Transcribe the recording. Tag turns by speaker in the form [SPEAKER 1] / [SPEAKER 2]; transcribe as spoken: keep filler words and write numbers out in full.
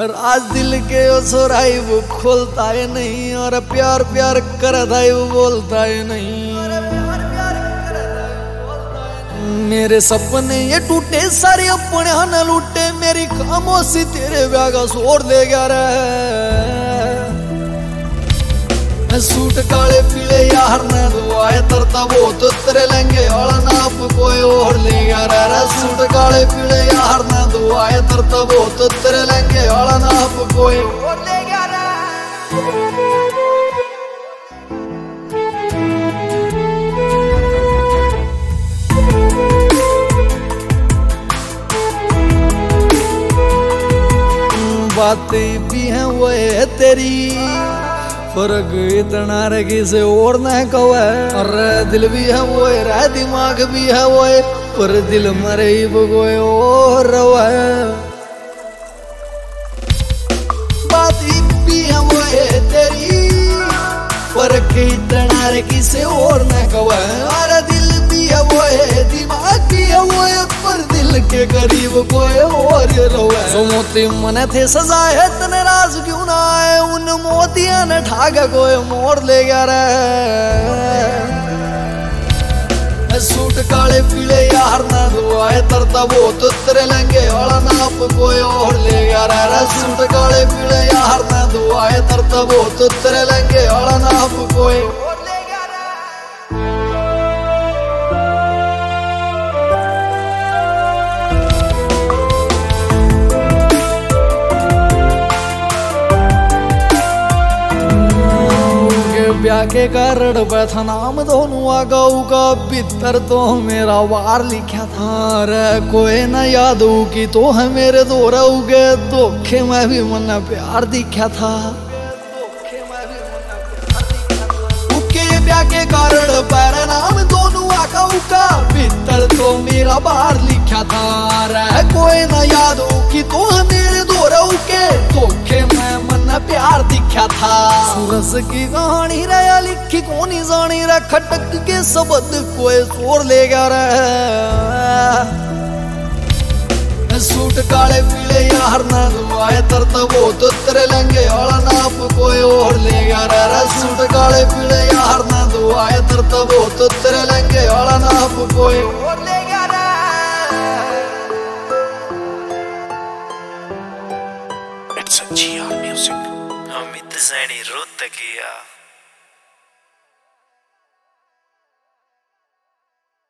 [SPEAKER 1] राज दिल के ओ सोराई वो खोलता है नहीं, और प्यार प्यार करता है वो बोलता है नहीं। मेरे सपने ये टूटे सारे अपने न लूटे, मेरी खामोशी तेरे ब्याह का शोर ले गया रे। सूट काले पीले यार ने दुआए तरता वो तो तेरे लहंगे वाला नाप कोई और ले गया रे। सूट काले पीले यार ने दुआए तरता वो तो तेरे लहंगे वाला नाप कोई और ले गया रे। बातें भी हैं वो है तेरी, फर्क इतना रे किसे और न कवे। और दिल भी है वो है, दिमाग भी है वो है, पर दिल मरे ही कोई और रवे। बात भी है वो है तेरी, फर्क इतना रे किसे और न कवे। और दिल भी है वो है, दिमाग भी है वो है, पर दिल के करीब कोई और रवे। जो मोती मने थे सजाए तने राज क्यों ना आए, उन मोतिया ने ठागा कोई मोर ले गया रे। सूट काले पीले यार ना दुआए तरता वो तो तेरे लहंगे वाला नाप कोई और ले गया रे। सूट काले पीले यार ना दुआए तरता वो तो तेरे लहंगे वाला नाप कोई और ले गया रे। ब्याह के कारण बैठा नाम दोनों आगाऊ का, भीतर तो मेरा वार लिखा था रे। कोई न याद हो कि तो है मेरे दो रहोगे, धोखे में भी मन प्यार दिखा था। ब्याह के कारण पैर नाम दोनों आगाऊ का, भीतर तो मेरा वार लिखा था रे। कोई न याद हो कि तो है मेरे दो रहोगे, धोखे में मन प्यार दिखा था। सूरज की कहानी रहा लिखी कोनी जानी रे, खटक के शब्द कोई शोर ले गया रे। सूट काले पीले यार ना दुआए तरता वो तो तेरे लहंगे वाला नाप कोई और ले गया रे। सूट काले पीले यार ना दुआए तरता वो तो तेरे लहंगे वाला नाप कोई और ले गया रे।
[SPEAKER 2] It's a G R music. Hamid Zaini wrote the